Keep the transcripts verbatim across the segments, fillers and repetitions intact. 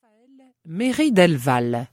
Raphaël Méry del Val.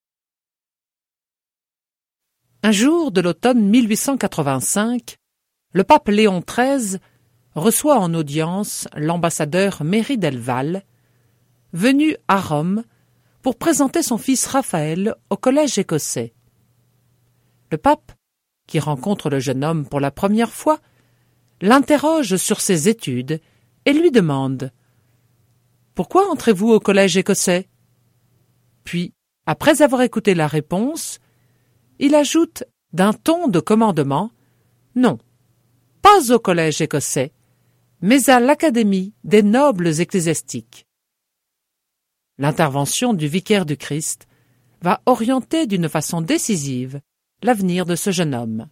Un jour de l'automne mille huit cent quatre-vingt-cinq, le pape Léon treize reçoit en audience l'ambassadeur Méry del Val, venu à Rome pour présenter son fils Raphaël au collège écossais. Le pape, qui rencontre le jeune homme pour la première fois, l'interroge sur ses études et lui demande « Pourquoi entrez-vous au collège écossais ?» Puis, après avoir écouté la réponse, il ajoute d'un ton de commandement « Non, pas au collège écossais, mais à l'Académie des nobles ecclésiastiques. » L'intervention du vicaire du Christ va orienter d'une façon décisive l'avenir de ce jeune homme.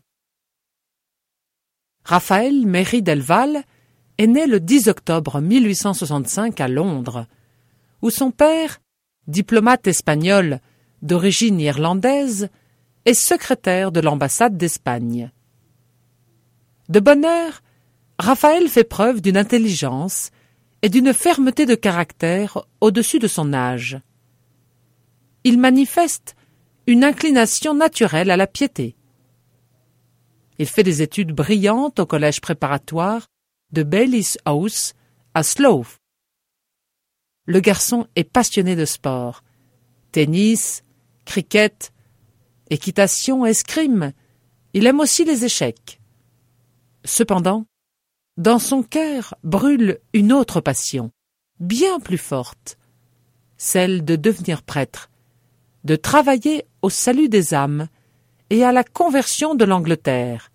Raphaël Méry del Val est né le dix octobre mille huit cent soixante-cinq à Londres, où son père, diplomate espagnol d'origine irlandaise, est secrétaire de l'ambassade d'Espagne. De bonne heure, Raphaël fait preuve d'une intelligence et d'une fermeté de caractère au-dessus de son âge. Il manifeste une inclination naturelle à la piété. Il fait des études brillantes au collège préparatoire de Baylis House à Slough. Le garçon est passionné de sport. Tennis, cricket, équitation, escrime. Il aime aussi les échecs. Cependant, dans son cœur brûle une autre passion, bien plus forte, celle de devenir prêtre, de travailler au salut des âmes et à la conversion de l'Angleterre.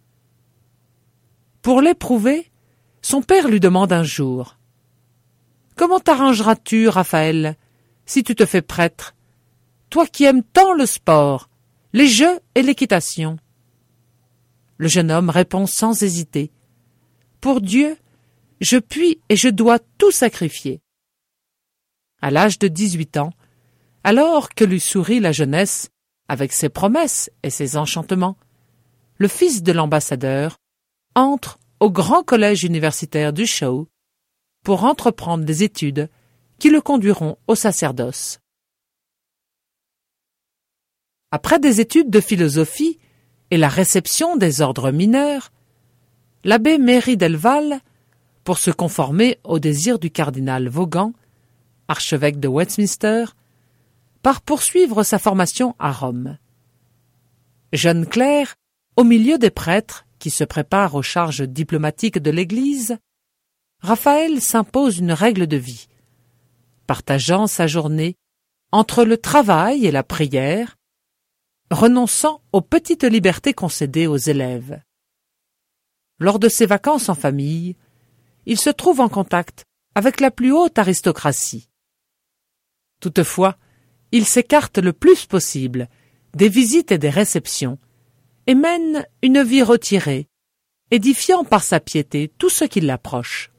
Pour l'éprouver, son père lui demande un jour « Comment t'arrangeras-tu, Raphaël, si tu te fais prêtre, toi qui aimes tant le sport, les jeux et l'équitation ?» Le jeune homme répond sans hésiter « Pour Dieu, je puis et je dois tout sacrifier. » À l'âge de dix-huit ans, alors que lui sourit la jeunesse, avec ses promesses et ses enchantements, le fils de l'ambassadeur entre au grand collège universitaire du Shaw pour entreprendre des études qui le conduiront au sacerdoce. Après des études de philosophie et la réception des ordres mineurs, l'abbé Méry del Val, pour se conformer au désir du cardinal Vaughan, archevêque de Westminster, part poursuivre sa formation à Rome. Jeune clerc, au milieu des prêtres qui se préparent aux charges diplomatiques de l'Église, Raphaël s'impose une règle de vie, partageant sa journée entre le travail et la prière, renonçant aux petites libertés concédées aux élèves. Lors de ses vacances en famille, il se trouve en contact avec la plus haute aristocratie. Toutefois, il s'écarte le plus possible des visites et des réceptions et mène une vie retirée, édifiant par sa piété tout ce qui l'approche.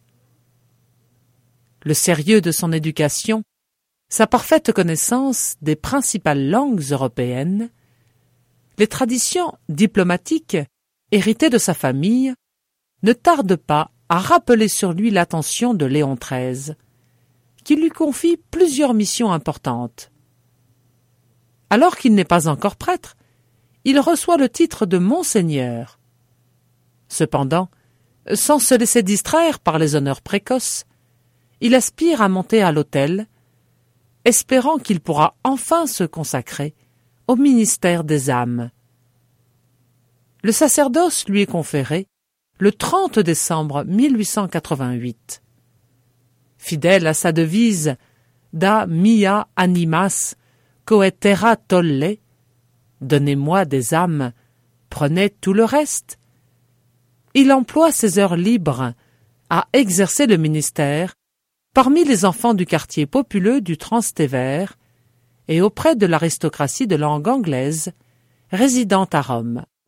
Le sérieux de son éducation, sa parfaite connaissance des principales langues européennes, les traditions diplomatiques héritées de sa famille ne tardent pas à rappeler sur lui l'attention de Léon treize, qui lui confie plusieurs missions importantes. Alors qu'il n'est pas encore prêtre, il reçoit le titre de Monseigneur. Cependant, sans se laisser distraire par les honneurs précoces, il aspire à monter à l'autel, espérant qu'il pourra enfin se consacrer au ministère des âmes. Le sacerdoce lui est conféré le trente décembre mille huit cent quatre-vingt-huit. Fidèle à sa devise « Da mia animas coetera tolle » « Donnez-moi des âmes, prenez tout le reste », il emploie ses heures libres à exercer le ministère parmi les enfants du quartier populeux du Transtévère et auprès de l'aristocratie de langue anglaise résidant à Rome.